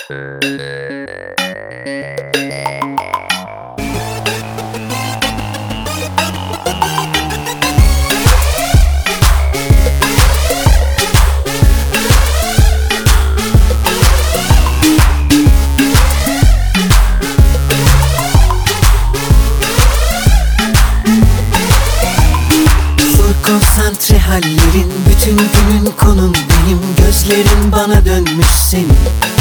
Konsantre hallerin, bütün günün konun benim. Gözlerin bana dönmüş senin.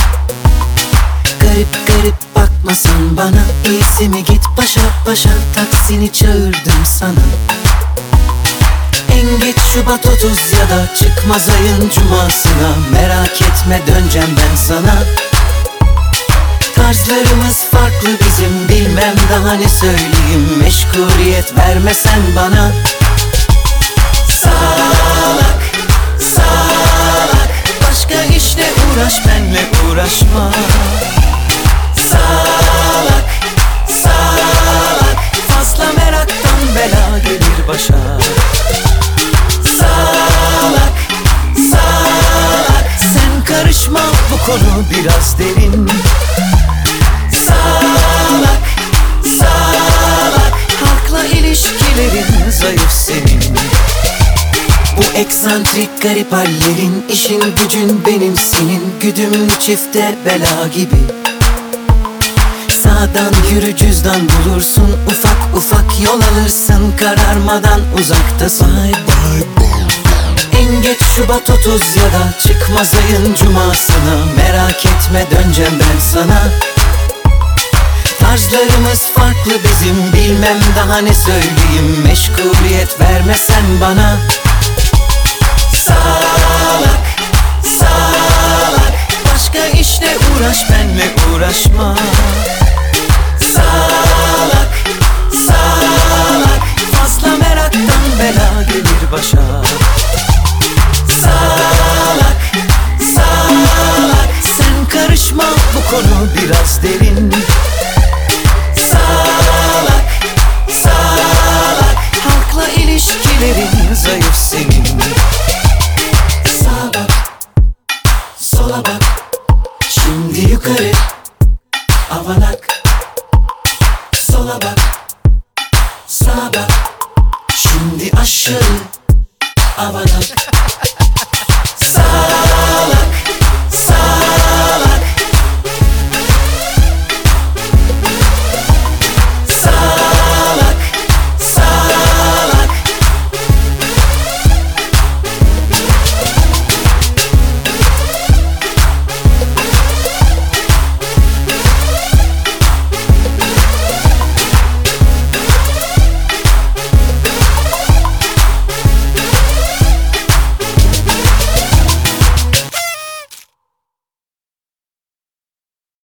Garip garip bakmasan bana, iyisi mi git başa başa, taksini çağırdım sana. En geç Şubat 30 ya da çıkmaz ayın cumasına, merak etme döneceğim ben sana. Tarzlarımız farklı bizim, bilmem daha ne söyleyeyim. Meşguliyet vermesen bana. Salak, salak, başka işle uğraş, benle uğraşma. Salak, salak, fazla meraktan bela gelir başa. Salak, salak, sen karışma, bu konu biraz derin. Salak, salak, halkla ilişkilerin zayıf senin. Bu eksantrik garip hallerin, işin gücün benim senin. Güdümlü çifte bela gibi. Sağdan yürü cüzdan bulursun, ufak ufak yol alırsın, kararmadan uzaktasın. Bye bye bye. En geç Şubat 30 ya da çıkmaz ayın cumasına, merak etme döneceğim ben sana. Tarzlarımız farklı bizim, bilmem daha ne söyleyeyim. Meşguliyet vermesen bana. Salak, salak, başka işle uğraş, benle uğraşma. Salak, salak, fazla meraktan bela gelir başa. Salak, salak, sen karışma, bu konu biraz derin. Salak, salak, halkla ilişkilerin zayıf senin. Sağa bak, sola bak, şimdi yukarı, avanak. Sola bak, sağa bak, şimdi aşağı, avanak.